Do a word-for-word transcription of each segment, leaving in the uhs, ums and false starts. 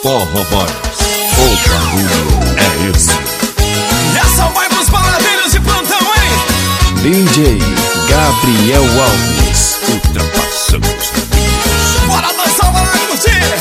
Forró Boys, o barulho é esse. E essa vai pros baladeiros de plantão, hein? D J Gabriel Alves, ultrapassando os limites. Bora dançar, bora curtir!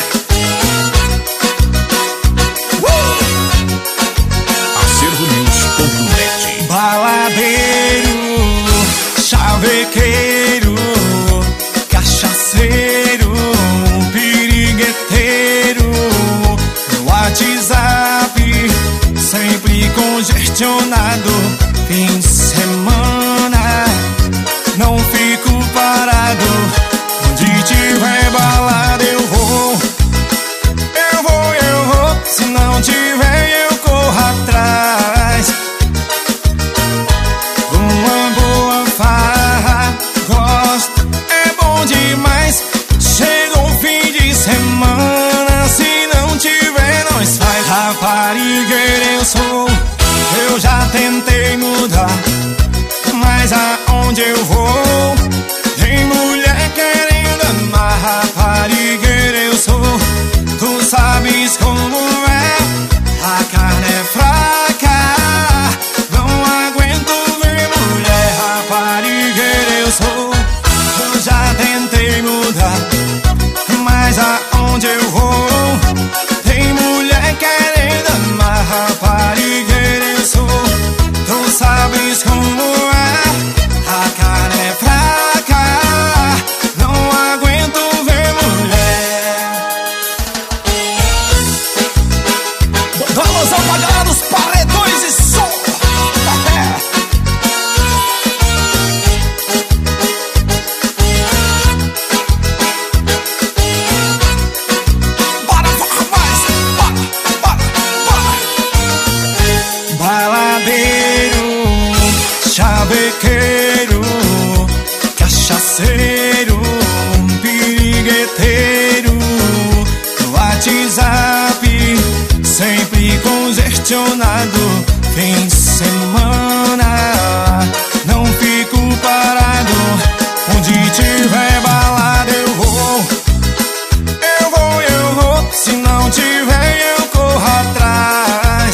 Uh! Acervo News ponto net. Baladeiro, chavequeiro, cachaceiro, pirigueteiro, no WhatsApp, sempre congestionado. Fim de semana, não fico parado. Onde tiver balada eu vou, eu vou, eu vou. Se não tiver eu corro atrás. Uma boa farra, gosto, é bom demais. Chega o fim de semana, se não tiver nós faz. Raparigueira eu sou, eu já tentei mudar, mas aonde eu vou tem mulher querendo amar. Raparigueira eu sou, tu sabes como é. A carne é fraca, não aguento ver mulher. Raparigueira eu sou, eu já tentei mudar, mas aonde eu vou tem mulher querendo amar. Raparigueira eu sou, tu sabes como é. A carne é fraca, não aguento ver mulher. Vamos apagar os paredões e som. Bora, bora, mais, bora, bora, bora. Baladeiro, chavequeiro, cachaceiro, pirigueteiro, no WhatsApp, sempre congestionado. Fim de semana, não fico parado. Onde tiver balada eu vou, eu vou, eu vou. Se não tiver eu corro atrás.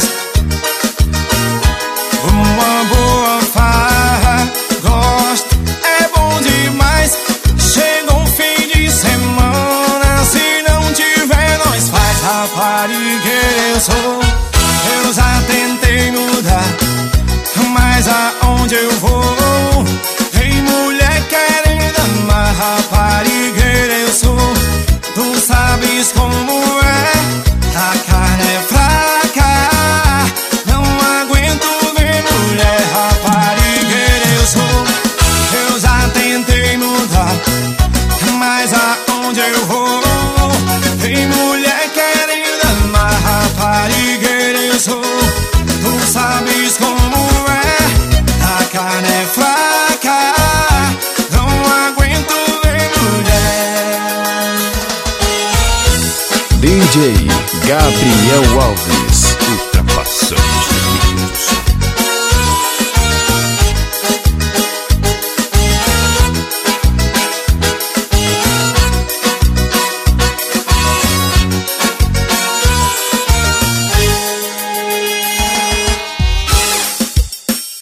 Uma boa farra, gosto, é bom demais. Chega um fim de semana, se não tiver nós faz. Raparigueira eu sou, eu já tentei mudar, mas aonde eu vou tem mulher querendo amar. Raparigueira eu sou, tu sabes como é. A carne é fraca, não aguento ver mulher. Raparigueira eu sou, eu já tentei mudar, mas aonde eu vou tem mulher querendo amar. Raparigueira eu sou, tu sabes como é. A carne é fraca, não aguento ver mulher. D J Gabriel Alves.